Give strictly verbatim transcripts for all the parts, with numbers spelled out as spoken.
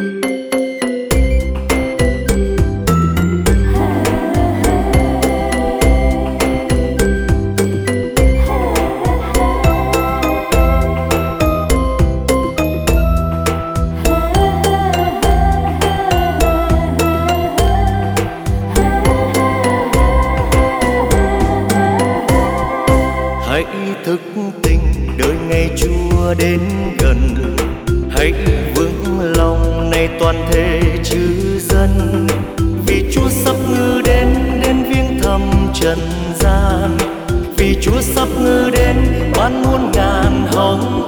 Hãy thức tỉnh đợi ngày Chúa đến gần, hãy vững lòng này toàn thể chư dân, vì Chúa sắp ngự đến đến viếng thăm trần gian, vì Chúa sắp ngự đến ban muôn ngàn hồng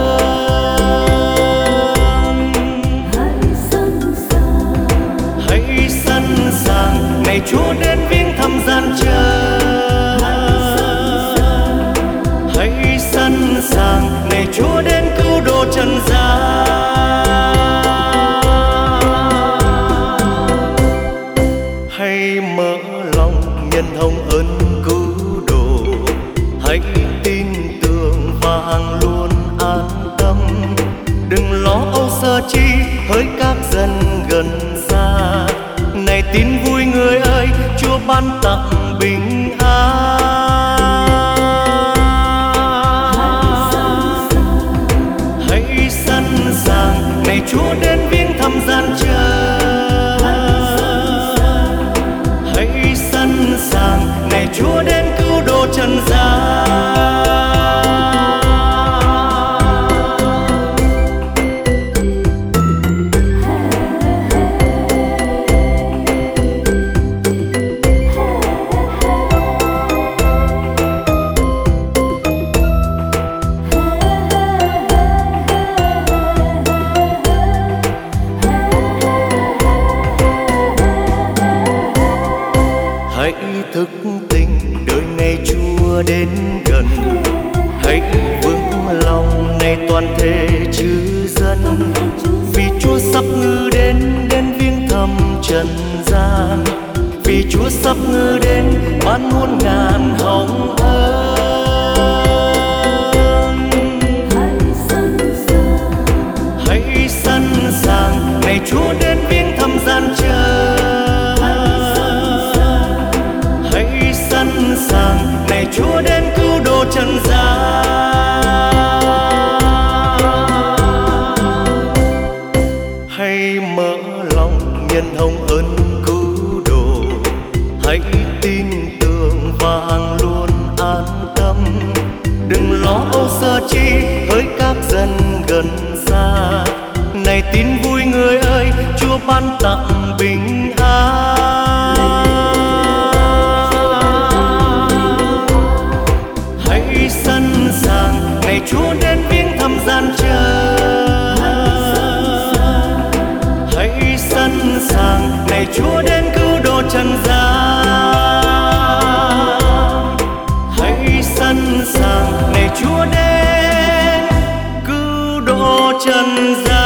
ân. Hãy sẵn sàng, hãy sẵn sàng ngày Chúa đến viếng thăm gian trần. Hãy sẵn sàng ngày Chúa đến cứu độ trần gian. Hãy mở lòng nhận hồng ơn cứu độ, hãy tin tưởng và hằng luôn an tâm. Đừng lo âu sợ chi hỡi các dân gần xa, này tin vui người ơi, Chúa ban tặng bình an. Ngày Chúa đến viếng thăm gian trần, hãy sẵn sàng ngày Chúa đến cứu độ trần gian. Hãy thức tỉnh đợi ngày Chúa đến gần, hãy vững lòng này toàn thể chư dân, vì Chúa sắp ngự đến đến viếng thăm trần gian, vì Chúa sắp ngự đến ban muôn ngàn hồng ân. Hãy sẵn sàng, hãy sẵn sàng ngày Chúa đến viếng thăm gian trần. Hãy sẵn sàng ngày Chúa đến cứu độ trần gian. Hãy mở lòng nhận hồng ơn cứu độ, hãy tin tưởng và hằng luôn an tâm. Đừng lo âu sợ chi hỡi các dân gần xa, này tin vui người ơi, Chúa ban tặng bình an. Hãy sẵn sàng ngày Chúa đến viếng thăm gian trần, hãy sẵn sàng ngày Chúa đến cứu độ trần gian. Hãy sẵn sàng ngày Chúa đến cứu độ trần gian.